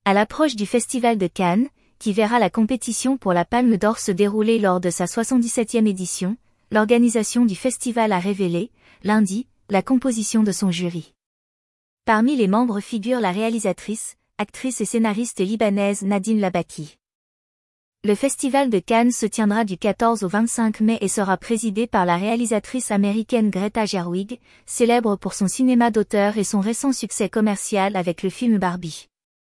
À l'approche du Festival de Cannes, qui verra la compétition pour la Palme d'Or se dérouler lors de sa 77e édition, l'organisation du festival a révélé, lundi, la composition de son jury. Parmi les membres figure la réalisatrice, actrice et scénariste libanaise Nadine Labaki. Le Festival de Cannes se tiendra du 14 au 25 mai et sera présidé par la réalisatrice américaine Greta Gerwig, célèbre pour son cinéma d'auteur et son récent succès commercial avec le film Barbie.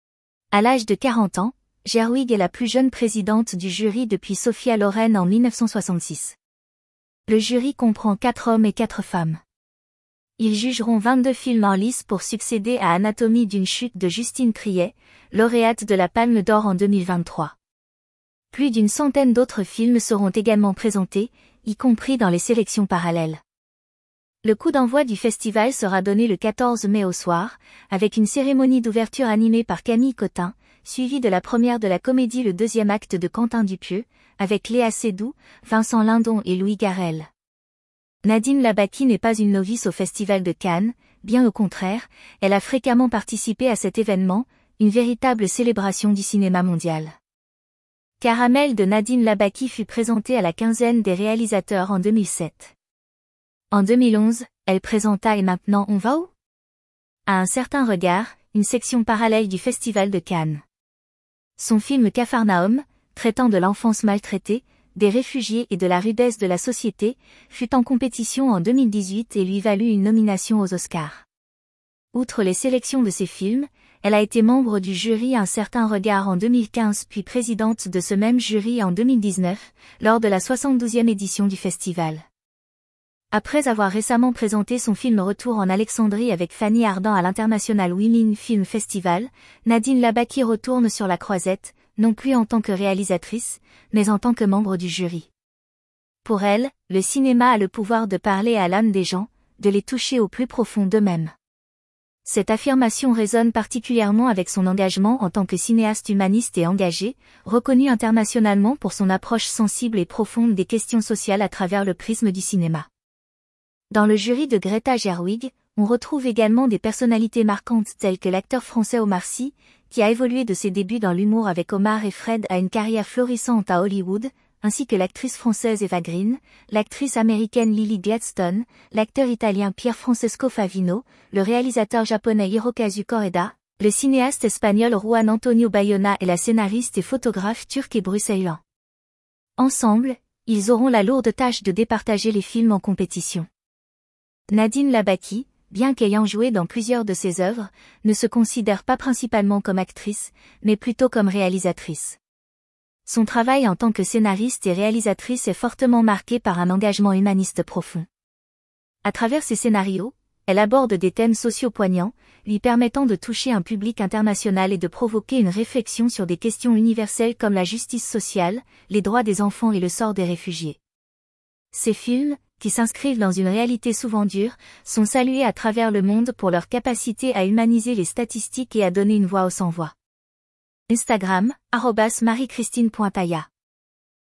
À l'âge de 40 ans, Gerwig est la plus jeune présidente du jury depuis Sophia Loren en 1966. Le jury comprend 4 hommes et 4 femmes. Ils jugeront 22 films en lice pour succéder à Anatomie d'une chute de Justine Triet, lauréate de la Palme d'Or en 2023. Plus d'une centaine d'autres films seront également présentés, y compris dans les sélections parallèles. Le coup d'envoi du festival sera donné le 14 mai au soir, avec une cérémonie d'ouverture animée par Camille Cotin, suivie de la première de la comédie Le deuxième acte de Quentin Dupieux, avec Léa Seydoux, Vincent Lindon et Louis Garrel. Nadine Labaki n'est pas une novice au Festival de Cannes, bien au contraire, elle a fréquemment participé à cet événement, une véritable célébration du cinéma mondial. Caramel de Nadine Labaki fut présentée à la quinzaine des réalisateurs en 2007. En 2011, elle présenta Et maintenant on va où? À un certain regard, une section parallèle du Festival de Cannes. Son film Capharnaüm, traitant de l'enfance maltraitée, des réfugiés et de la rudesse de la société, fut en compétition en 2018 et lui valut une nomination aux Oscars. Outre les sélections de ses films, elle a été membre du jury Un certain regard en 2015 puis présidente de ce même jury en 2019, lors de la 72e édition du festival. Après avoir récemment présenté son film Retour en Alexandrie avec Fanny Ardant à l'International Women Film Festival, Nadine Labaki retourne sur la croisette, non plus en tant que réalisatrice, mais en tant que membre du jury. Pour elle, le cinéma a le pouvoir de parler à l'âme des gens, de les toucher au plus profond d'eux-mêmes. Cette affirmation résonne particulièrement avec son engagement en tant que cinéaste humaniste et engagé, reconnu internationalement pour son approche sensible et profonde des questions sociales à travers le prisme du cinéma. Dans le jury de Greta Gerwig, on retrouve également des personnalités marquantes telles que l'acteur français Omar Sy, qui a évolué de ses débuts dans l'humour avec Omar et Fred à une carrière florissante à Hollywood, ainsi que l'actrice française Eva Green, l'actrice américaine Lily Gladstone, l'acteur italien Pier Francesco Favino, le réalisateur japonais Hirokazu Koreeda, le cinéaste espagnol Juan Antonio Bayona et la scénariste et photographe turque et bruxelloise. Ensemble, ils auront la lourde tâche de départager les films en compétition. Nadine Labaki, bien qu'ayant joué dans plusieurs de ses œuvres, ne se considère pas principalement comme actrice, mais plutôt comme réalisatrice. Son travail en tant que scénariste et réalisatrice est fortement marqué par un engagement humaniste profond. À travers ses scénarios, elle aborde des thèmes sociaux poignants, lui permettant de toucher un public international et de provoquer une réflexion sur des questions universelles comme la justice sociale, les droits des enfants et le sort des réfugiés. Ces films, qui s'inscrivent dans une réalité souvent dure, sont salués à travers le monde pour leur capacité à humaniser les statistiques et à donner une voix aux sans-voix. Instagram, @mariechristine.paya